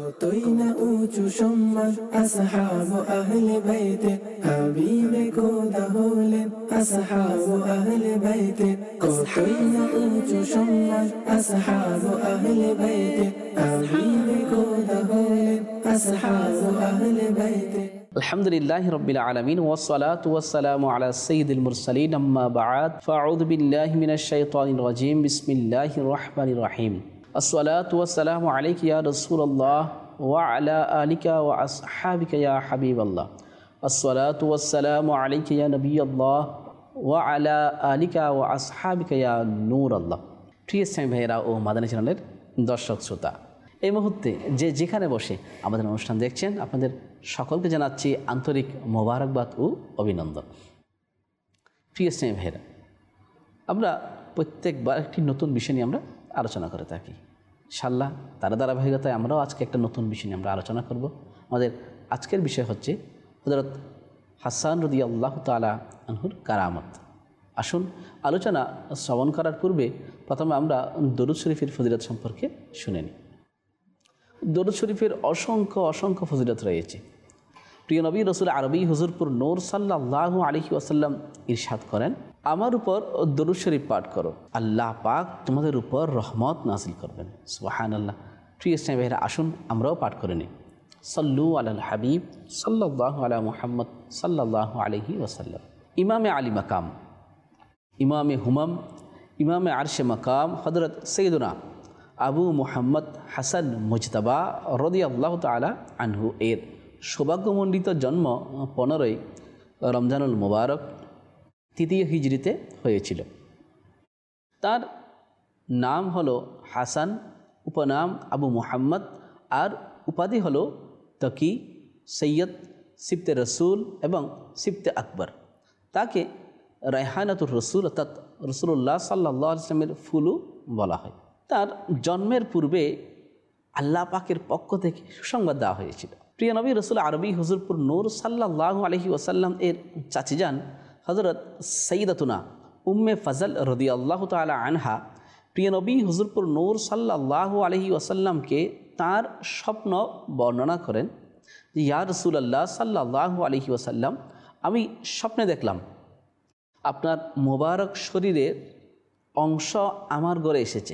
কতই না উঁচু সম্মান আসহাব আহলে বাইতে, হাবিবে খোদা হলেন আসহাব আহলে বাইতে। কতই না উঁচু সম্মান আসহাব আহলে বাইতে, হাবিবে খোদা হলেন আসহাব আহলে বাইতে। আলহামদুলিল্লাহি রাব্বিল আলামিন ওয়াসসালাতু ওয়াসসালামু আলা সাইয়্যিদিল মুরসালিন আম্মা বা'দ ফাআউযু বিল্লাহি মিনাশ শাইতানির রাজীম বিসমিল্লাহির রহমানির রহিম। আসসালাতু ওয়াসসালামু আলাইকা ইয়া রাসূলুল্লাহ ওয়া আলা আলিকা ওয়া আসহাবিকা ইয়া হাবিবাল্লাহ। আসসালাতু ওয়াসসালামু আলাইকা ইয়া নবিয়াল্লাহ ওয়া আলা আলিকা ওয়া আসহাবিকা ইয়া নূরাল্লাহ। প্রিয় ইসলামী ভাইয়েরা ও মাদানী চ্যানেলের দর্শক শ্রোতা, এই মুহূর্তে যে যেখানে বসে আমাদের অনুষ্ঠান দেখছেন, আপনাদের সকলকে জানাচ্ছি আন্তরিক মোবারকবাদ ও অভিনন্দন। প্রিয় ইসলামী ভাইয়েরা, আমরা প্রত্যেকবার একটি নতুন বিষয় নিয়ে আমরা আলোচনা করে থাকি। ইনশাআল্লাহ তার ধারাবাহিকতায় আমরাও আজকে একটা নতুন বিষয় নিয়ে আমরা আলোচনা করব। আমাদের আজকের বিষয় হচ্ছে হযরত হাসান রাদিয়াল্লাহু তাআলা আনহুর কারামত। আসুন আলোচনা শ্রবণ করার পূর্বে প্রথমে আমরা দরুদ শরীফের ফজিলত সম্পর্কে শুনে নিই। দরুদ শরীফের অসংখ্য ফজিলত রয়েছে। প্রিয় নবী রাসূল আরবি হুজুরপুর নূর সাল্লাল্লাহু আলাইহি ওয়াসাল্লাম ইরশাদ করেন, আমার উপর দরুদ শরীফ পাঠ করো, আল্লাহ পাক তোমাদের উপর রহমত নাযিল করবেন। সুবহানাল্লাহ। প্রিয় ইসলামী ভাইরা, আসুন আমরাও পাঠ করে নিই। সাল্লু আলাল হাবিব সাল্লাল্লাহু আলা মুহাম্মদ সাল্লাল্লাহু আলাইহি ওয়াসাল্লাম। ইমামে আলী মাকাম, ইমামে হুমাম, ইমামে আরশে মাকাম হযরত সাইয়্যিদুনা আবু মুহাম্মদ হাসান মুজতাবা রাদিয়াল্লাহু তাআলা আনহু এর সৌভাগ্যমণ্ডিত জন্ম 15ই রমজানুল মুবারক 3য় হিজরিতে হয়েছিল। তার নাম হলো হাসান, উপনাম আবু মুহাম্মদ, আর উপাধি হলো তকি, সৈয়দ, সিবতে রসুল এবং সিবতে আকবর। তাকে রায়হানাতুর রসুল অর্থাৎ রসুল্লাহ সাল্লাল্লাহু আলাইহি ওয়াসাল্লামের ফুলু বলা হয়। তার জন্মের পূর্বে আল্লাহ পাকের পক্ষ থেকে সুসংবাদ দেওয়া হয়েছিল। প্রিয় নবী রাসূল আরবি হুজুরপুর নূর সাল্লাল্লাহু আলাইহি ওয়াসাল্লাম এর চাচিজান হযরত সাইয়্যিদাতুনা উম্মে ফজল রাদিয়াল্লাহু তাআলা আনহা প্রিয় নবী হুজুরপুর নূর সাল্লাল্লাহু আলাইহি ওয়াসাল্লামকে তার স্বপ্ন বর্ণনা করেন যে, ইয়া রাসূলুল্লাহ সাল্লাল্লাহু আলাইহি ওয়াসাল্লাম, আমি স্বপ্নে দেখলাম আপনার মোবারক শরীরের অংশ আমার ঘরে এসেছে।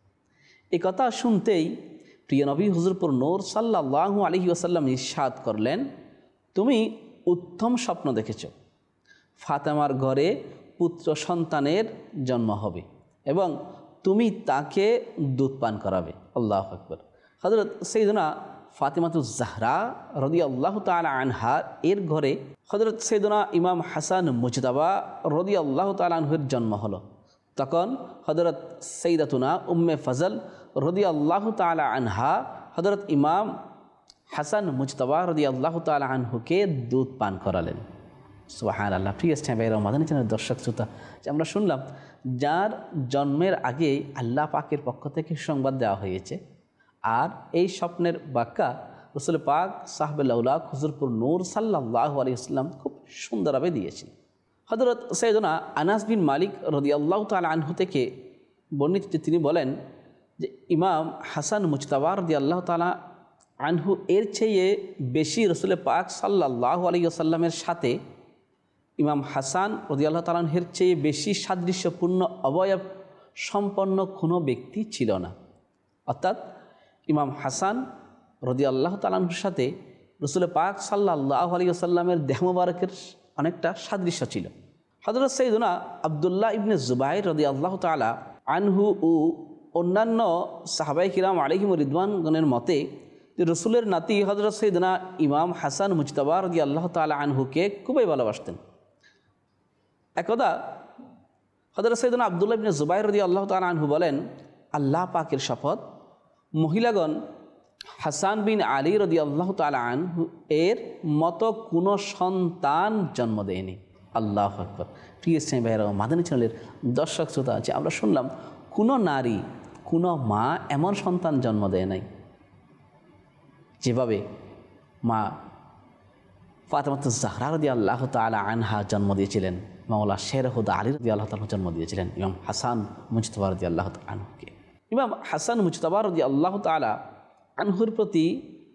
এই কথা শুনতেই প্রিয় নবী হুজুরপুর নূর সাল্লাল্লাহু আলাইহি ওয়াসাল্লাম ইরশাদ করলেন, তুমি উত্তম স্বপ্ন দেখেছ। ফাতেমার ঘরে পুত্র সন্তানের জন্ম হবে এবং তুমি তাকে দুধ পান করাবে। আল্লাহু আকবার। হযরত সাইয়্যিদুনা ফাতিমাতুজ জাহরা রাদিয়াল্লাহু তাআলা আনহা এর ঘরে হযরত সাইয়্যিদুনা ইমাম হাসান মুজতাবা রাদিয়াল্লাহু তাআলা আনহুর জন্ম হলো। তখন হযরত সাইয়্যিদাতুনা উম্মে ফজল রাদিয়াল্লাহু তাআলা আনহা হযরত ইমাম হাসান মুজতাবা রাদিয়াল্লাহু তাআলা আনহুকে দুধ পান করালেন। সুবহানাল্লাহ। প্রিয় ইসলামী ভাইরা, মাদানী চ্যানেলের দর্শক শ্রোতা, যে আমরা শুনলাম যার জন্মের আগেই আল্লাহ পাকের পক্ষ থেকে সংবাদ দেওয়া হয়েছে, আর এই স্বপ্নের ব্যাখ্যা রাসূল পাক সাহাবে লাউলা হুজুরপুর নূর সাল্লাল্লাহু আলাইহি ওয়াসাল্লাম খুব সুন্দরভাবে দিয়েছেন। হযরত সাইয়্যিদুনা আনাস বিন মালিক রাদিয়াল্লাহু তাআলা আনহু থেকে বর্ণিত, তিনি বলেন যে ইমাম হাসান মুজতাবা রাদিয়াল্লাহু তাআলা আনহু এর চেয়ে বেশি রাসূল পাক সাল্লাল্লাহু আলাইহি ওয়াসাল্লামের সাথে ইমাম হাসান রাদিয়াল্লাহু তাআলা আনহুর চেয়ে বেশি সাদৃশ্যপূর্ণ অবয়ব সম্পন্ন কোনো ব্যক্তি ছিল না। অর্থাৎ ইমাম হাসান রাদিয়াল্লাহু তাআলা আনহুর সাথে রাসূল পাক সাল্লাল্লাহু আলাইহি ওয়াসাল্লামের দেহ মোবারকের অনেকটা সাদৃশ্য ছিল। হযরত সাইয়্যিদুনা আব্দুল্লাহ ইবনে জুবাইর রাদিয়াল্লাহু তাআলা আনহু ও অন্যান্য সাহাবায়ে কিরাম আলাইহিম রিদওয়ানগণের মতে যে রসুলের নাতি হযরত সাইয়্যিদুনা ইমাম হাসান মুজতাবা রাদিয়াল্লাহু তাআলা আনহুকে খুবই ভালোবাসতেন। একদা হযরত সাইয়্যিদুনা আব্দুল্লাহ ইবনে জুবাইর রাদিয়াল্লাহু তাআলা আনহু বলেন, আল্লাহ পাকের শপথ, মহিলাগণ হাসান বিন আলী রাদিয়াল্লাহু তাআলা আনহু এর মতো কোনো সন্তান জন্ম দেয়নি। আল্লাহু আকবার। প্রিয় ইসলামী ভাইরা, মাদানী চ্যানেলের দর্শক শ্রোতা, যে আমরা শুনলাম কোনো নারী, কোনো মা এমন সন্তান জন্ম দেয় নাই যেভাবে মা ফাতেমাতুজ জাহরা রাদিয়াল্লাহু তাআলা আনহা জন্ম দিয়েছিলেন, মাওলা শেরহুদা আলী রাদিয়াল্লাহু তাআলা জন্ম দিয়েছিলেন ইমাম হাসান মুজতাবা রাদিয়াল্লাহু তাআলা আনহুকে। ইমাম হাসান মুজতাবা রাদিয়াল্লাহু তাআলা আনহুর প্রতি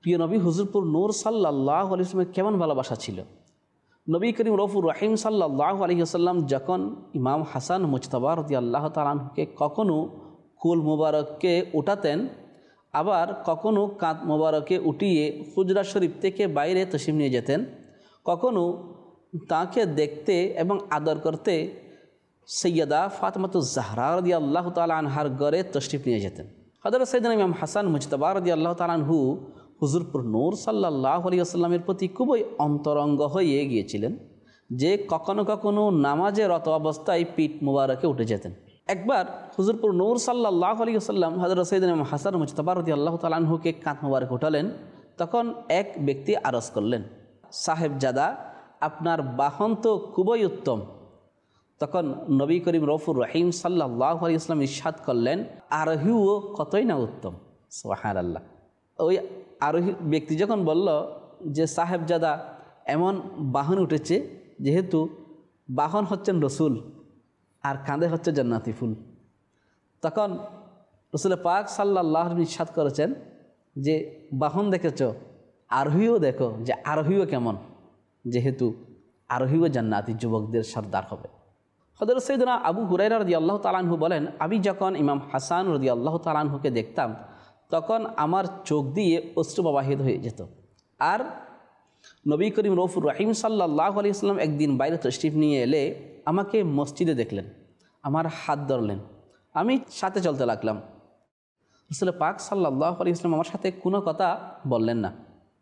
প্রিয় নবী হুজুরপুর নূর সাল্লাল্লাহু আলাইহি ওয়াসাল্লামের কেমন ভালোবাসা ছিল। নবী করিম রউফুর রহিম সাল্লাল্লাহু আলাইহি ওয়াসাল্লাম যখন ইমাম হাসান মুজতবা রাদিয়াল্লাহু তাআলা আনহুকে কখনো কুল মুবারককে উঠাতেন, আবার কখনো কাঁধ মুবারকে উঠিয়ে হুজরা শরীফ থেকে বাইরে তশরিফ নিয়ে যেতেন, কখনো তাকে দেখতে এবং আদর করতে সৈয়দা ফাতেমাতুজ জাহরা রাদিয়াল্লাহু তাআলা আনহার ঘরে তশরিফ নিয়ে যেতেন। হযরত সাইয়েদনা ইমাম হাসান মুজতবা রাদিয়াল্লাহু তাআলা আনহু হুজুরপুর নূর সাল্লাল্লাহু আলাইহি ওয়াসাল্লামের প্রতি খুবই অন্তরঙ্গ হয়ে গিয়েছিলেন, যে কখনো কখনো নামাজে রত অবস্থায় পিঠ মুবারকে উঠে যেতেন। একবার হুজুরপুর নূর সাল্লাল্লাহু আলাইহি ওয়াসাল্লাম হযরত সাইয়েদনা ইমাম হাসান মুজতবা রাদিয়াল্লাহু তাআলা আনহুকে কাঁধ মুবারকে উঠালেন। তখন এক ব্যক্তি আরজ করলেন, সাহেবজাদা, আপনার বাহন তো খুবই উত্তম। তখন নবী করিম রউফুর রহিম সাল্লাল্লাহু আলাইহি ওয়াসাল্লাম ইরশাদ করলেন, আরোহীও কতই না উত্তম। সুবহানাল্লাহ। ওই আরোহী ব্যক্তি যখন বলল যে সাহেবজাদা এমন বাহন উঠেছে যেহেতু বাহন হচ্ছেন রসুল আর কাঁধে হচ্ছে জান্নাতি ফুল, তখন রসুল পাক সাল্লাল্লাহু আলাইহি ইরশাদ করেছেন যে বাহন দেখেছ, আরোহীও দেখো যে আরোহীও কেমন, যেহেতু আরোহীও জান্নাতি যুবকদের সর্দার হবে। হযরত সাইয়েদনা আবু হুরায়রা রাদিয়াল্লাহু তাআলা আনহু বলেন, আমি যখন ইমাম হাসান রাদিয়াল্লাহু তাআলা আনহুকে দেখতাম তখন আমার চোখ দিয়ে অশ্রু প্রবাহিত হয়ে যেত। আর নবী করিম রউফুর রহিম সাল্লাল্লাহু আলাইহি ওয়াসাল্লাম একদিন বাইরে তশরিফ নিয়ে এলে আমাকে মসজিদে দেখলেন, আমার হাত ধরলেন, আমি সাথে চলতে লাগলাম। রাসূল পাক সাল্লাল্লাহু আলাইহি ওয়াসাল্লাম আমার সাথে কোনো কথা বললেন না।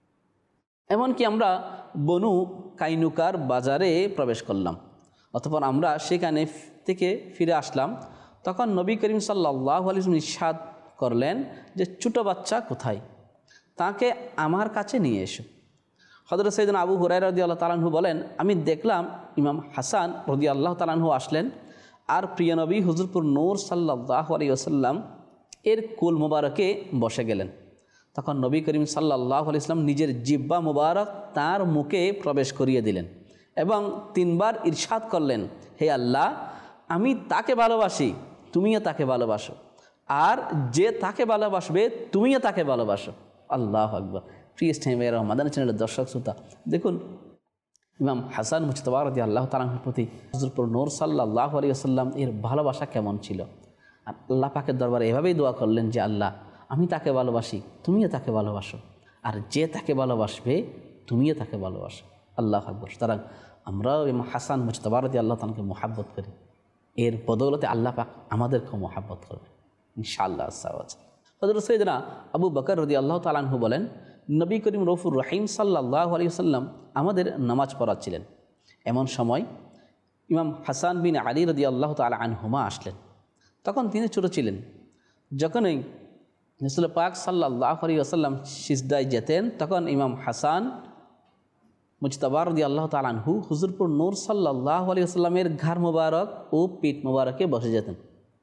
এমনকি আমরা বনু কাইনুকার বাজারে প্রবেশ করলাম, অতঃপর আমরা সেখানে থেকে ফিরে আসলাম। তখন নবী করিম সাল্লাল্লাহু আলাইহি ওয়াসাল্লাম ইরশাদ করলেন যে ছোটো বাচ্চা কোথায়, তাকে আমার কাছে নিয়ে এসো। হযরত সাইয়েদনা আবু হুরায়রা রাদিয়াল্লাহু তাআলা আনহু বলেন, আমি দেখলাম ইমাম হাসান রাদিয়াল্লাহু তাআলা আনহু আসলেন আর প্রিয় নবী হুজুরপুর নূর সাল্লাল্লাহু আলাইহি ওয়াসাল্লাম এর কুল মুবারকে বসে গেলেন। তখন নবী করিম সাল্লাল্লাহু আলাইহি ওয়াসাল্লাম নিজের জিহ্বা মুবারক তার মুখে প্রবেশ করিয়ে দিলেন এবং তিনবার ইরশাদ করলেন, হে আল্লাহ, আমি তাকে ভালোবাসি, তুমিও তাকে ভালোবাসো, আর যে তাকে ভালোবাসবে তুমিও তাকে ভালোবাসো। আল্লাহু আকবার। প্রিয় স্নেহিত মাদানী চ্যানেলের দর্শক শ্রোতা, দেখুন ইমাম হাসান মুজতবা রাদিয়াল্লাহু তাআলা আনহুর প্রতি হুজুরপুর নূর সাল্লাল্লাহু আলাইহি ওয়াসাল্লাম এর ভালোবাসা কেমন ছিল। আর আল্লাহ পাকের দরবারে এভাবেই দোয়া করলেন যে আল্লাহ, আমি তাকে ভালোবাসি, তুমিও তাকে ভালোবাসো, আর যে তাকে ভালোবাসবে তুমিও তাকে ভালোবাসো। আল্লাহু আকবার। সুতরাং আমরাও ইমাম হাসান মুজতবা রাদিয়াল্লাহু তাআলাকে মুহাব্বত করি, এর বদৌলতে আল্লাহ পাক আমাদেরকেও মুহাব্বত করবে ইনশাআল্লাহ। হযরত সাইয়েদনা আবু বকর রাদিয়াল্লাহু তাআলা আনহু বলেন, নবী করিম রউফুর রহিম সাল্লাল্লাহু আলাইহি ওয়াসাল্লাম আমাদের নামাজ পড়াচ্ছিলেন। এমন সময় ইমাম হাসান বিন আলী রাদিয়াল্লাহু তাআলা আনহুমা আসলেন। তখন তিনি ছোট ছিলেন। যখনই রাসূল পাক সাল্লাল্লাহু আলাইহি ওয়াসাল্লাম সিজদায় যেতেন তখন ইমাম হাসান মুজতবা রাদিয়াল্লাহু তাআলা আনহু হুজুরপুর নূর সাল্লাল্লাহু আলাইহি ওয়াসাল্লামের ঘাড় মোবারক ও পিঠ মোবারকে বসে যেতেন।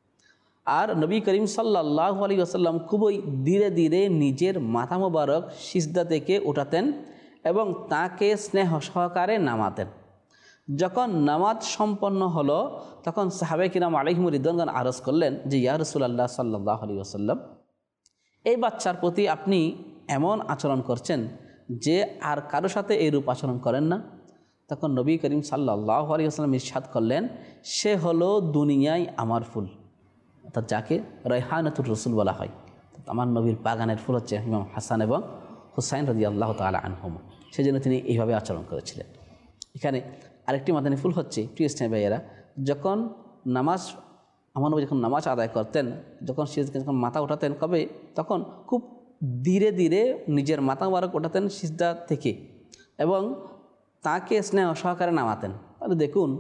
আর নবী করিম সাল্লাল্লাহু আলাইহি ওয়াসাল্লাম খুবই ধীরে ধীরে নিজের মাথা মোবারক সিজদা থেকে উঠাতেন এবং তাকে স্নেহ সহকারে নামাতেন। যখন নামাজ সম্পন্ন হলো তখন সাহাবায়ে কিরাম আলাইহিমুর রিদওয়ান আরজ করলেন যে ইয়া রাসূলুল্লাহ সাল্লাল্লাহু আলাইহি ওয়াসাল্লাম, এই বাচ্চার প্রতি আপনি এমন আচরণ করছেন যে আর কারো সাথে এইরূপ আচরণ করেন না। তখন নবী করিম সাল্লাল্লাহু আলাইহি ওয়াসাল্লাম ইরশাদ করলেন, সে হলো দুনিয়ায় আমার ফুল, অর্থাৎ যাকে রায়হানাতুর রাসূল বলা হয়। আমার নবীর বাগানের ফুল হচ্ছে ইমাম হাসান এবং হুসাইন রাদিয়াল্লাহু তাআলা আনহুমা, সেজন্য তিনি এইভাবে আচরণ করেছিলেন। এখানে আরেকটি মাদানী ফুল হচ্ছে, প্রিয় স্নেহ ভাইয়েরা, যখন নামাজ আমার নবী যখন নামাজ আদায় করতেন, যখন যখন মাথা উঠাতেন কবে, তখন খুব ধীরে ধীরে নিজের মাথা মুবারক উঠাতেন সিজদা থেকে এবং তাকে স্নেহ সহকারে নামাতেন। তাহলে দেখুন,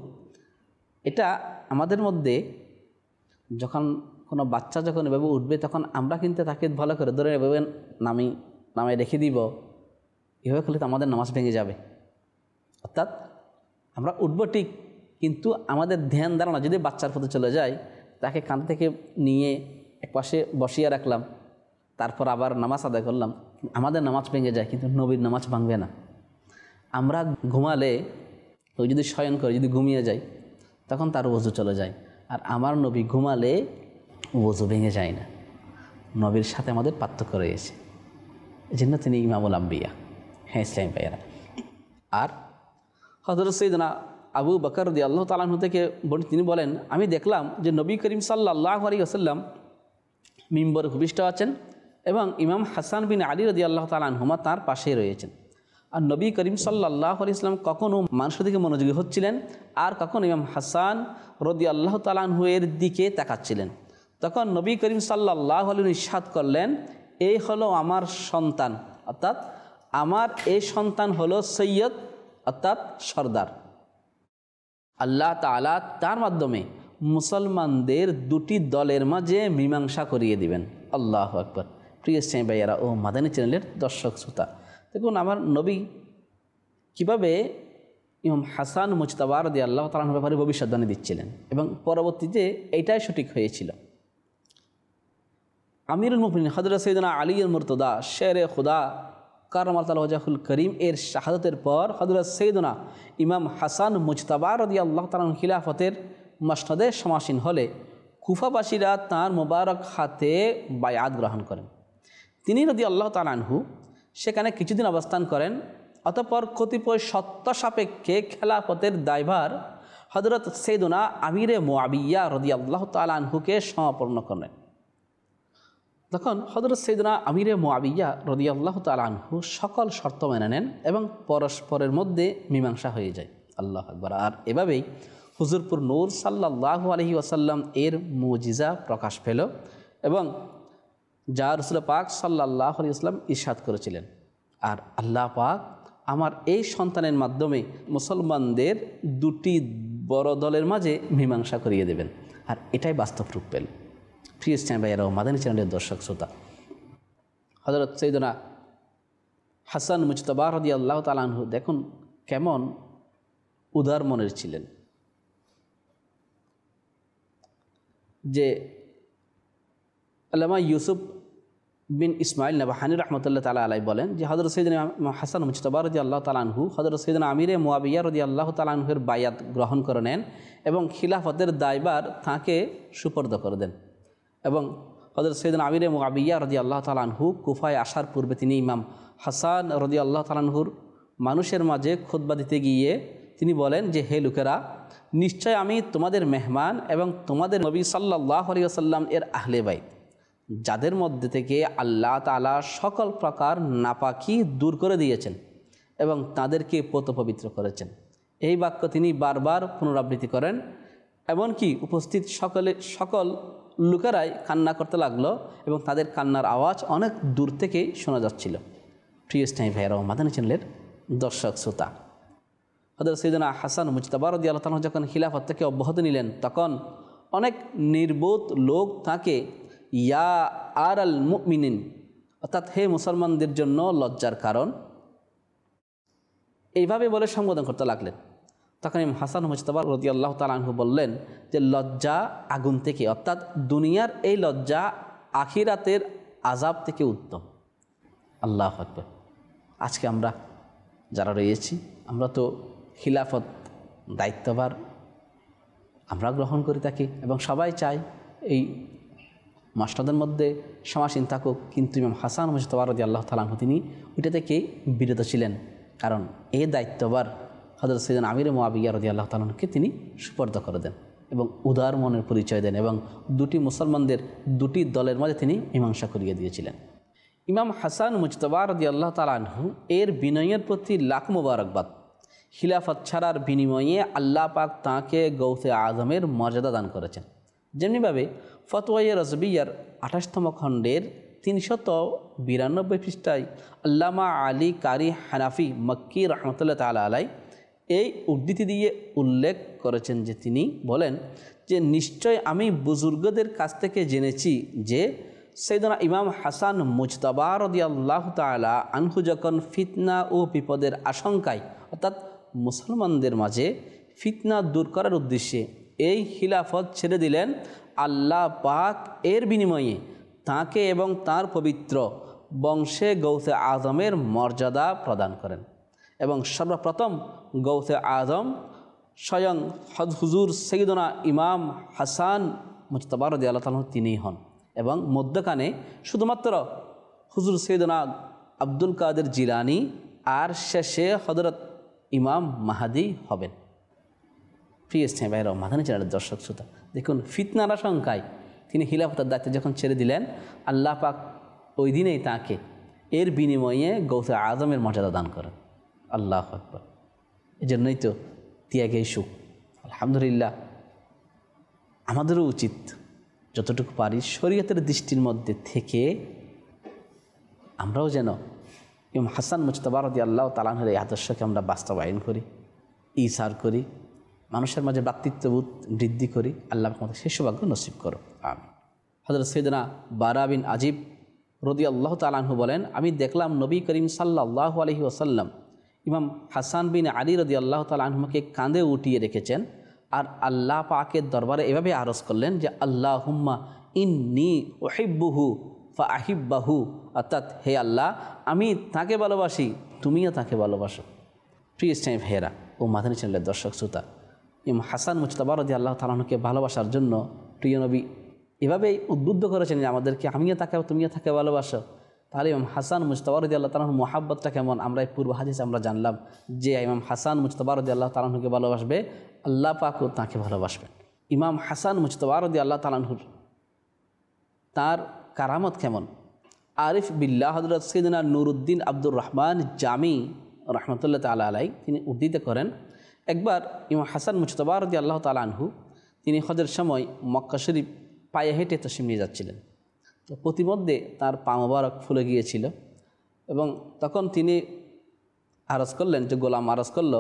এটা আমাদের মধ্যে যখন কোনো বাচ্চা যখন এভাবে উঠবে তখন আমরা কিন্তু তাকে ভালো করে ধরে এভাবে নামে রেখে দিব, এভাবে করলে তো আমাদের নামাজ ভেঙে যাবে। অর্থাৎ আমরা উঠবো ঠিক, কিন্তু আমাদের ধ্যান ধারণা যদি বাচ্চার প্রতি চলে যায়, তাকে কাঁধ থেকে নিয়ে একপাশে বসিয়ে রাখলাম, তারপর আবার নামাজ আদায় করলাম, আমাদের নামাজ ভেঙে যায়, কিন্তু নবীর নামাজ ভাঙবে না। আমরা ঘুমালে, ওই যদি শয়ন করে যদি ঘুমিয়ে যায় তখন তার ওযু চলে যায়, আর আমার নবী ঘুমালে ওযু ভেঙে যায় না। নবীর সাথে আমাদের পার্থক্য রয়েছে। এজন্য তিনি ইমামুল আম্বিয়া। হ্যাঁ ইসলামী ভাইয়েরা, আর হযরত সাইয়েদনা আবু বকর রাদিয়াল্লাহু তাআলা আনহু থেকে তিনি বলেন, আমি দেখলাম যে নবী করিম সাল্লাল্লাহু আলাইহি ওয়াসাল্লাম মিম্বরে ভূমিষ্ঠ আছেন এবং ইমাম হাসান বিন আলী রাদিয়াল্লাহু তাআলা আনহুমা তাঁর পাশেই রয়েছেন। আর নবী করিম সাল্লাল্লাহু আলাইহি ওয়াসাল্লাম কখনও মানুষের দিকে মনোযোগী হচ্ছিলেন আর কখন ইমাম হাসান রাদিয়াল্লাহু তাআলা আনহু এর দিকে তাকাচ্ছিলেন। তখন নবী করিম সাল্লাল্লাহু আলাইহি ইরশাদ করলেন, এই হলো আমার সন্তান, অর্থাৎ আমার এই সন্তান হলো সৈয়দ অর্থাৎ সর্দার। আল্লাহ তাআলা তার মাধ্যমে মুসলমানদের দুটি দলের মাঝে মীমাংসা করিয়ে দিবেন। আল্লাহু আকবার। প্রিয় ইসলামী ভাইয়েরা ও মাদানী চ্যানেলের দর্শক শ্রোতা, দেখুন আমার নবী কীভাবে ইমাম হাসান মুজতাবা রাদিয়াল্লাহু তাআলার ব্যাপারে ভবিষ্যদ্বাণী দিচ্ছিলেন এবং পরবর্তীতে এইটাই সঠিক হয়েছিল। আমিরুল মুমিনিন হযরত সাইয়েদনা আলী মুরতদা শেরে খুদা কাররামাল্লাহু ওয়াজহুল করিম এর শাহাদাতের পর হযরত সাইয়েদনা ইমাম হাসান মুজতাবা রাদিয়াল্লাহু তাআলা খিলাফতের মসনদে সমাসীন হলে কুফাবাসীরা তাঁর মোবারক হাতে বায়াত গ্রহণ করেন। তিনি রাদিয়াল্লাহু তাআলা আনহু সেখানে কিছুদিন অবস্থান করেন। অতঃপর কতিপয় সত্য সাপেক্ষে খেলাফতের দায়ভার হযরত সাইয়েদনা আমিরে মুআবিয়া রাদিয়াল্লাহু তাআলা আনহুকে সমর্পণ করেন। তখন হযরত সাইয়েদনা আমিরে মুআবিয়া রাদিয়াল্লাহু তাআলা আনহু সকল শর্ত মেনে নেন এবং পরস্পরের মধ্যে মীমাংসা হয়ে যায়। আল্লাহু আকবার। আর এভাবেই হুজুরপুর নূর সাল্লাল্লাহু আলাইহি ওয়াসাল্লাম এর মুজিজা প্রকাশ পেল এবং যা রাসূল পাক সাল্লাল্লাহু আলাইহি ওয়াসাল্লাম ইরশাদ করেছিলেন, আর আল্লাহ পাক আমার এই সন্তানের মাধ্যমে মুসলমানদের দুটি বড় দলের মাঝে মীমাংসা করিয়ে দেবেন। আর এটাই বাস্তব রূপ পেল। প্রিয় ইসলামী ভাইয়েরা ও মাদানী চ্যানেলের দর্শক শ্রোতা, হযরত সাইয়েদনা হাসান মুজতাবা রাদিয়াল্লাহু তাআলা আনহু দেখুন কেমন উদার মনের ছিলেন, যে আল্লামা ইউসুফ বিন ইসমাইল নবহানী রহমতুল্লাহ তাআলা আলাইহি বলেন যে হযরত সাইয়েদনা হাসান মুজতাবা রাদিয়াল্লাহু তাআলা আনহু হযরত সাইয়েদনা আমিরে মুআবিয়া রাদিয়াল্লাহু তাআলা আনহুর বায়াত গ্রহণ করে নেন এবং খিলাফতের দায়ভার তাঁকে সুপর্দ করে দেন। এবং হযরত সাইয়েদনা আমিরে মুআবিয়া রাদিয়াল্লাহু তাআলা আনহু কুফায় আসার পূর্বে তিনি ইমাম হাসান রাদিয়াল্লাহু তাআলা আনহুর মানুষের মাঝে খুতবা দিতে গিয়ে তিনি বলেন যে, হে লোকেরা, নিশ্চয় আমি তোমাদের মেহমান এবং তোমাদের নবী সাল্লাল্লাহু আলাইহি ওয়াসাল্লাম এর আহলে বাইত, যাদের মধ্যে থেকে আল্লাহ তাআলা সকল প্রকার নাপাকি দূর করে দিয়েছেন এবং তাদেরকে পবিত্র করেছেন। এই বাক্য তিনি বারবার পুনরাবৃত্তি করেন। এমনকি উপস্থিত সকল লোকেরাই কান্না করতে লাগলো এবং তাদের কান্নার আওয়াজ অনেক দূর থেকেই শোনা যাচ্ছিল। প্রিয় ইসলামী ভাইয়েরা ও মাদানী চ্যানেলের দর্শক শ্রোতা, হযরত সাইয়েদনা হাসান মুজতাবা রাদিয়াল্লাহু তাআলা যখন খিলাফত থেকে অব্যাহতি নিলেন, তখন অনেক নির্বোধ লোক তাকে ইয়া আরাল মুমিনিন অর্থাৎ হে মুসলমানদের জন্য লজ্জার কারণ এইভাবে বলে সম্বোধন করতে লাগলেন। তখন ইমাম হাসান মুজতাবা রাদিয়াল্লাহু তাআলা আনহু বললেন যে লজ্জা আগুন থেকে, অর্থাৎ দুনিয়ার এই লজ্জা আখিরাতের আযাব থেকে উত্তম। আল্লাহু আকবার। আজকে আমরা যারা রয়েছি, আমরা তো খিলাফত দায়িত্বভার আমরা গ্রহণ করে থাকি এবং সবাই চায় এই মাসনাদের মধ্যে সমাসীন থাকুক, কিন্তু ইমাম হাসান মুজতাবা রাদিয়াল্লাহু তাআলা আনহু তিনি ওইটা থেকে বিরত ছিলেন, কারণ এই দায়িত্বভার হযরত সাইয়েদনা আমিরে মুআবিয়া রাদিয়াল্লাহু তাআলা আনহুকে তিনি সুপর্দ করে দেন এবং উদার মনের পরিচয় দেন এবং দুটি মুসলমানদের দুটি দলের মাঝে তিনি মীমাংসা করিয়ে দিয়েছিলেন। ইমাম হাসান মুজতাবা রাদিয়াল্লাহু তাআলা আনহু এর বিনয়ের প্রতি লাখ মোবারকবাদ। খিলাফত ছাড়ার বিনিময়ে আল্লাহ পাক তাঁকে গৌসে আজমের মর্যাদা দান করেছেন। যেমনিভাবে ফতোয়ায়ে রজবিয়ার 28তম খণ্ডের 392 পৃষ্ঠায় আল্লামা আলী কারি হানাফি মক্কি রহমতুল্লাহ তাআলা আলাইহি এই উদ্ধৃতি দিয়ে উল্লেখ করেছেন যে তিনি বলেন যে নিশ্চয় আমি বুজুর্গদের কাছ থেকে জেনেছি যে সাইয়েদনা ইমাম হাসান মুজতাবা রাদিয়াল্লাহু তাআলা আনহু যখন ফিতনা ও বিপদের আশঙ্কায় অর্থাৎ মুসলমানদের মাঝে ফিতনা দূর করার উদ্দেশ্যে এই খিলাফত ছেড়ে দিলেন, আল্লাহ পাক এর বিনিময়ে তাঁকে এবং তার পবিত্র বংশে গৌসে আজমের মর্যাদা প্রদান করেন এবং সর্বপ্রথম গৌসে আজম স্বয়ং হুজুর সাইয়েদনা ইমাম হাসান মুজতাবা রাদিয়াল্লাহু তাআলা তিনিই হন এবং মধ্যখানে শুধুমাত্র হুজুর সাইয়েদনা আব্দুল কাদের জিলানি, আর শেষে হযরত ইমাম মাহাদি হবেন। প্রিয় স্নেহ ভাইরা, মাদানী চ্যানেলের দর্শক শ্রোতা, দেখুন ফিতনার আশঙ্কায় তিনি খিলাফতের দায়িত্ব যখন ছেড়ে দিলেন, আল্লাহ পাক ওই দিনেই তাকে এর বিনিময়ে গৌসে আজমের মর্যাদা দান করেন। আল্লাহু আকবার। এজন্যই তো ত্যাগেই সুখ। আলহামদুলিল্লাহ, আমাদেরও উচিত যতটুকু পারি শরীয়তের দৃষ্টির মধ্যে থেকে আমরাও যেন ইমাম হাসান মুজতবা রাদিয়াল্লাহু তাআলা আনহুর এই আদর্শকে আমরা বাস্তবায়ন করি, ইসার করি, মানুষের মাঝে ভ্রাতৃত্ববোধ বৃদ্ধি করি। আল্লাহ আমাদের সেই সৌভাগ্য নসিব করো, আমিন। হযরত সাইয়েদনা বারা বিন আজিব রাদিয়াল্লাহু তাআলা আনহু বলেন, আমি দেখলাম নবী করিম সাল্লাল্লাহু আলাইহি ওয়াসাল্লাম ইমাম হাসান বিন আলী রাদিয়াল্লাহু তাআলা আনহুকে কাঁধে উঠিয়ে রেখেছেন আর আল্লাহ পাকের দরবারে এভাবে আরজ করলেন যে আল্লাহুম্মা ইন্নী উহিব্বুহু ফাআহিব্বাহু, অর্থাৎ হে আল্লাহ, আমি তাকে ভালোবাসি, তুমিও তাকে ভালোবাসো। প্রিয় ইসলামী ভাইয়েরা ও মাদানী চ্যানেলের দর্শক শ্রোতা, ইমাম হাসান মুজতবা রাদিয়াল্লাহু তাআলা আনহুকে ভালোবাসার জন্য প্রিয় নবী এভাবেই উদ্বুদ্ধ করেছেন যে আমাদেরকে আমিও তাকে তুমিও তাকে ভালোবাসো। তাহলে ইমাম হাসান মুজতবা রাদিয়াল্লাহু তাআলা আনহুর মহাব্বতটা কেমন আমরা এই পূর্ব হাদিসে আমরা জানলাম যে ইমাম হাসান মুজতবা রাদিয়াল্লাহু তাআলা আনহুকে ভালোবাসবে, আল্লাহ পাকও তাকে ভালোবাসবেন। ইমাম হাসান মুজতবা রাদিয়াল্লাহু তাআলা আনহুর তার কারামত কেমন? আরিফ বিল্লাহ হযরত সাইয়েদনা নুরউদ্দিন আব্দুর রহমান জামি রহমতুল্লাহ তাআলা আলাইহি তিনি উদ্ধৃত করেন, একবার ইমাম হাসান মুজতবা রাদিয়াল্লাহু তাআলা আনহু তিনি হজের সময় মক্কা শরীফ পায়ে হেঁটে তশরিফ নিয়ে যাচ্ছিলেন। তো প্রতিমধ্যে তার পা মোবারক ফুলে গিয়েছিল এবং তখন তিনি আরজ করলেন, যে গোলাম আরজ করল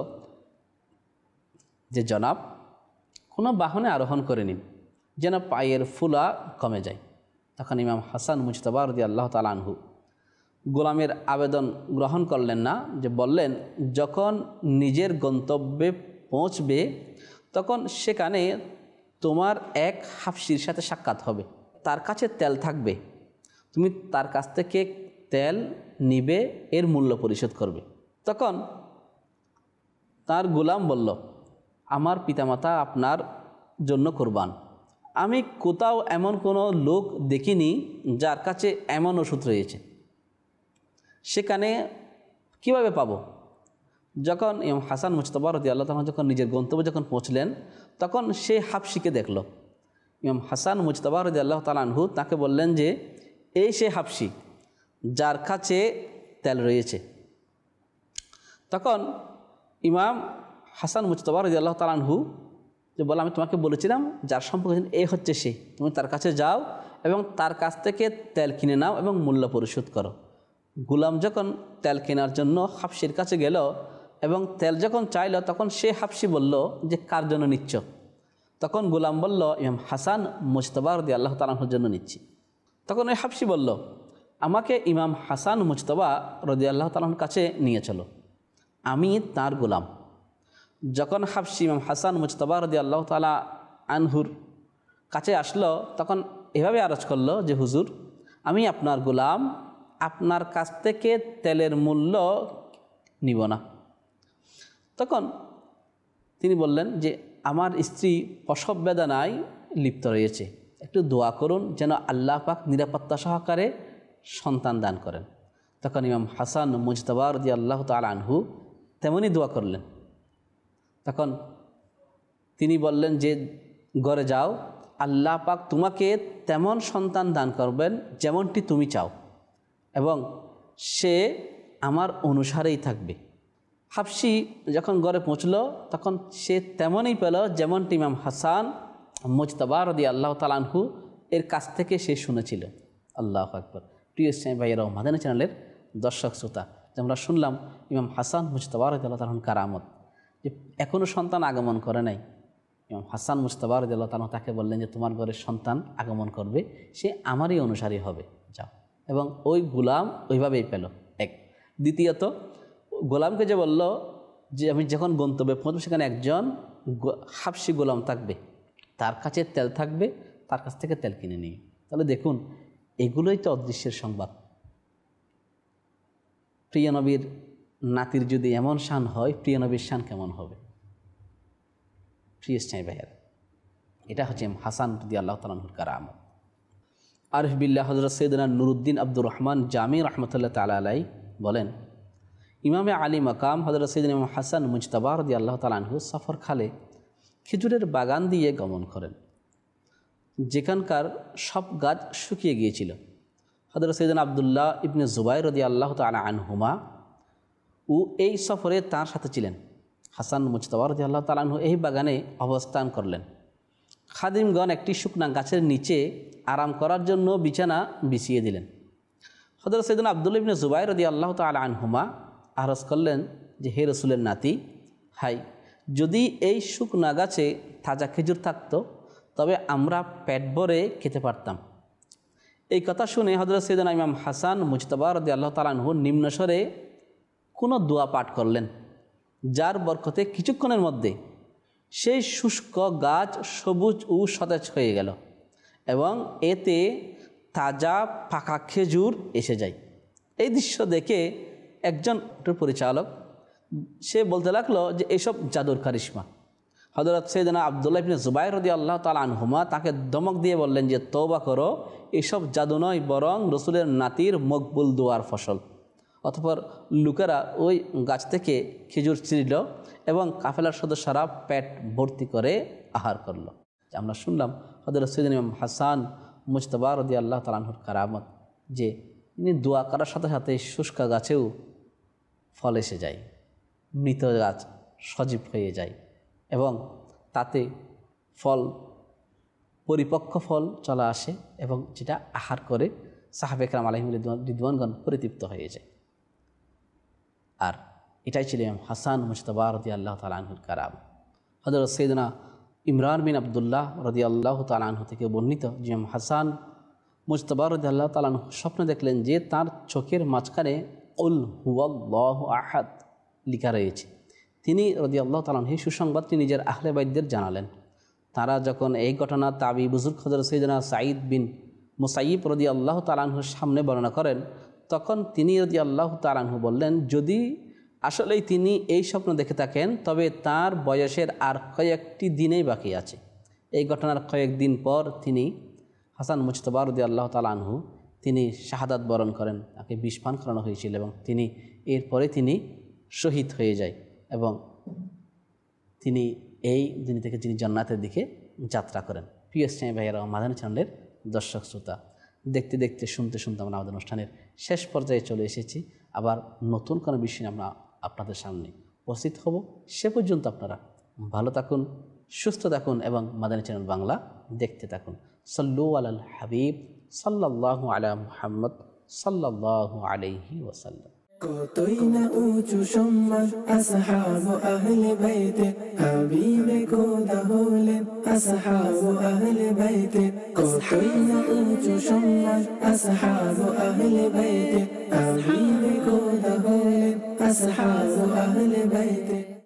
যে জনাব কোনো বাহনে আরোহণ করে নিন যেন পায়ের ফুলা কমে যায়। তখন ইমাম হাসান মুজতবা রাদিয়াল্লাহু তাআলা আনহু গোলামের আবেদন গ্রহণ করলেন না, যে বললেন যখন নিজের গন্তব্যে পৌঁছবে তখন সেখানে তোমার এক হাফসির সাথে সাক্ষাৎ হবে, তার কাছে তেল থাকবে, তুমি তার কাছ থেকে তেল নিবে, এর মূল্য পরিশোধ করবে। তখন তার গোলাম বলল, আমার পিতামাতা আপনার জন্য কোরবান, আমি কোথাও এমন কোনো লোক দেখিনি যার কাছে এমন ওষুধ রয়েছে, সেখানে কিভাবে পাবো? যখন ইমাম হাসান মুজতবা রাদিয়াল্লাহু তাআলা যখন নিজের গন্তব্যে যখন পৌঁছলেন তখন সে হাবশিকে দেখল। ইমাম হাসান মুজতবা রাদিয়াল্লাহু তাআলা আনহু তাকে বললেন যে এই সে হাবশি যার কাছে তেল রয়েছে। তখন ইমাম হাসান মুজতবা রাদিয়াল্লাহু তাআলা আনহু যে বলে, আমি তোমাকে বলেছিলাম যার সম্পর্কে এই হচ্ছে সে, তুমি তার কাছে যাও এবং তার কাছ থেকে তেল কিনে নাও এবং মূল্য পরিশোধ করো। গোলাম যখন তেল কেনার জন্য হাবশির কাছে গেল এবং তেল যখন চাইল তখন সে হাবশি বলল যে কার জন্য নিচ্ছ? তখন গোলাম বলল, ইমাম হাসান মুজতবা রাদিয়াল্লাহু তাআলা আনহুর জন্য নিচ্ছি। তখন ওই হাবশি বলল, আমাকে ইমাম হাসান মুজতবা রাদিয়াল্লাহু তাআলা আনহুর কাছে নিয়ে চলো, আমি তার গোলাম। যখন হাবশি ইমাম হাসান মুজতবা রাদিয়াল্লাহু তাআলা আনহুর কাছে আসলো তখন এভাবে আরজ করলো যে হুজুর, আমি আপনার গোলাম, আপনার কাছ থেকে তেলের মূল্য নিব না। তখন তিনি বললেন যে আমার স্ত্রী প্রসব বেদনায় লিপ্ত রয়েছে, একটু দোয়া করুন যেন আল্লাহ পাক নিরাপত্তা সহকারে সন্তান দান করেন। তখন ইমাম হাসান মুজতবা রাদিয়াল্লাহু তাআলা আনহু তেমনই দোয়া করলেন। তখন তিনি বললেন যে ঘরে যাও, আল্লাহ পাক তোমাকে তেমন সন্তান দান করবেন যেমনটি তুমি চাও এবং সে আমার অনুসারেই থাকবে। হাবশি যখন ঘরে পৌঁছল তখন সে তেমনই পেল যেমনটি ইমাম হাসান মুজতবা রাদিয়াল্লাহু তাআলা আনহু এর কাছ থেকে সে শুনেছিল। আল্লাহু আকবার। প্রিয় ইসলামী ভাইয়েরা ও মাদানী চ্যানেলের দর্শক শ্রোতা, যে আমরা শুনলাম ইমাম হাসান মুজতবা রাদিয়াল্লাহু তাআলা আনহুর কারামত, যে এখনও সন্তান আগমন করে নাই। ইমাম হাসান মুজতবা রাদিয়াল্লাহু তাআলা তাকে বললেন যে তোমার ঘরে সন্তান আগমন করবে, সে আমারই অনুসারী হবে, যাও। এবং ওই গোলাম ওইভাবেই পেল। এক দ্বিতীয়ত, গোলামকে যে বলল যে আমি যখন গন্তব্যে পৌঁছব সেখানে একজন হাবশি গোলাম থাকবে, তার কাছে তেল থাকবে, তার কাছ থেকে তেল কিনে নিই। তাহলে দেখুন, এগুলোই তো অদৃশ্যের সংবাদ। প্রিয় নবীর নাতির যদি এমন শান হয়, প্রিয় নবীর শান কেমন হবে? প্রিয় ইসলামী ভাইয়েরা, এটা হচ্ছে হাসান রাদিয়াল্লাহু তাআলা আনহুর কারামত। আরিফ বিল্লাহ হযরত সাইয়েদনা নুরউদ্দিন আব্দুর রহমান জামি রহমতুল্লাহ তাআলা আলাইহি বলেন, ইমামে আলী মাকাম হযরত সাইয়েদনা ইমাম হাসান মুজতাবা রাদিয়াল্লাহু তাআলা আনহু সফরকালে খেজুরের বাগান দিয়ে গমন করেন, যেখানকার সব গাছ শুকিয়ে গিয়েছিল। হযরত সাইয়েদনা আব্দুল্লাহ ইবনে জুবাইর রাদিয়াল্লাহু তাআলা আনহুমা ও এই সফরে তার সাথে ছিলেন। হাসান মুজতাবা রাদিয়াল্লাহু তাআলা আনহু এই বাগানে অবস্থান করলেন। খাদিমগণ একটি শুকনা গাছের নিচে আরাম করার জন্য বিছানা বিছিয়ে দিলেন। হযরত সাইয়েদনা আব্দুল্লাহ ইবনে জুবাইর রাদিয়াল্লাহু তাআলা আনহুমা আরজ করলেন যে, হে রাসূলের নাতি, হাই, যদি এই শুকনা গাছে তাজা খেজুর থাকতো তবে আমরা পেট ভরে খেতে পারতাম। এই কথা শুনে হযরত সাইয়েদনা ইমাম হাসান মুজতাবা রাদিয়াল্লাহু তাআলা আনহু নিম্নস্বরে কোনো দোয়া পাঠ করলেন, যার বরকতে কিছুক্ষণের মধ্যে সেই শুষ্ক গাছ সবুজ ও সতেজ হয়ে গেল এবং এতে তাজা পাকা খেজুর এসে যায়। এই দৃশ্য দেখে একজন পরিচালক সে বলতে লাগলো যে এসব জাদুর কারিশমা। হযরত সাইয়েদনা আব্দুল্লাহ ইবনে জুবাইর রাদিয়াল্লাহু তাআলা আনহুমা তাকে ধমক দিয়ে বললেন যে, তওবা করো, এসব জাদু নয়, বরং রসুলের নাতির মকবুল দোয়ার ফসল। অতঃপর লোকেরা ওই গাছ থেকে খেজুর ছিঁড়ল এবং কাফেলার সদস্যরা পেট ভর্তি করে আহার করল। আমরা শুনলাম হযরত সাইয়েদনা ইমাম হাসান মুজতাবা রাদিয়াল্লাহু তাআলা আনহুর কারামত, যে তিনি দোয়া করার সাথে সাথে শুষ্ক গাছেও ফল এসে যায়, মৃত গাছ সজীব হয়ে যায় এবং তাতে ফল, পরিপক্ক ফল চলে আসে এবং যেটা আহার করে সাহাবে কেরাম আলাইহিম রিদওয়ানগণ পরিতৃপ্ত হয়ে যায়। আর এটাই ছিল ইমাম হাসান মুজতাবা রাদিয়াল্লাহু তাআলা আনহুর কারাম। হযরত সাইয়েদনা ইমরান বিন আব্দুল্লাহ রাদিয়াল্লাহু তাআলা আনহু থেকে বর্ণিত যে, ইমাম হাসান মুজতাবা রাদিয়াল্লাহু তাআলা আনহু স্বপ্নে দেখলেন যে তার চোখের মাঝখানে কুল হুয়াল্লাহু আহাদ লেখা রয়েছে। তিনি রাদিয়াল্লাহু তাআলা আনহু এই সুসংবাদটি নিজের আহলে বাইতদের জানালেন। তারা যখন এই ঘটনা তাবি বুজুর্গ হযরত সাইয়েদনা সাঈদ বিন মুসাইয়িব রাদিয়াল্লাহু তাআলা আনহুর সামনে বর্ণনা করেন, তখন তিনি রাদিয়াল্লাহু তাআলা আনহু বললেন, যদি আসলেই তিনি এই স্বপ্ন দেখে থাকেন তবে তার বয়সের আর কয়েকটি দিনেই বাকি আছে। এই ঘটনার কয়েকদিন পর তিনি হাসান মুজতাবা রাদিয়াল্লাহু তাআলা আনহু তিনি শাহাদাত বরণ করেন, তাকে বিষ পান করানো হয়েছিল এবং তিনি এরপরে তিনি শহীদ হয়ে যায় এবং তিনি এই দিন থেকে যিনি জান্নাতের দিকে যাত্রা করেন। প্রিয় ইসলামী ভাইয়েরা, মাদানী চ্যানেলের দর্শক শ্রোতা, দেখতে দেখতে শুনতে শুনতে আমরা আমাদের অনুষ্ঠানের শেষ পর্যায়ে চলে এসেছি। আবার নতুন কোনো বিষয় আমরা আপনাদের সামনে উপস্থিত হব। সে পর্যন্ত আপনারা ভালো থাকুন, সুস্থ থাকুন এবং মাদানী চ্যানেল বাংলা দেখতে থাকুন। সাল্লু আলাল হাবিব সাল্লাল্লাহু আলা মুহাম্মদ সাল্লাল্লাহু আলাইহি ওয়াসাল্লাম। কতই না উঁচু সম্মান আসহাবু আহলে বাইতে, হাবিবে খোদা হলেন আসহাবু আহলে বাইতে। কতই না উঁচু সম্মান আসহাবু আহলে বাইতে, হাবিবে খোদা হলেন আসহাবু আহলে বাইতে।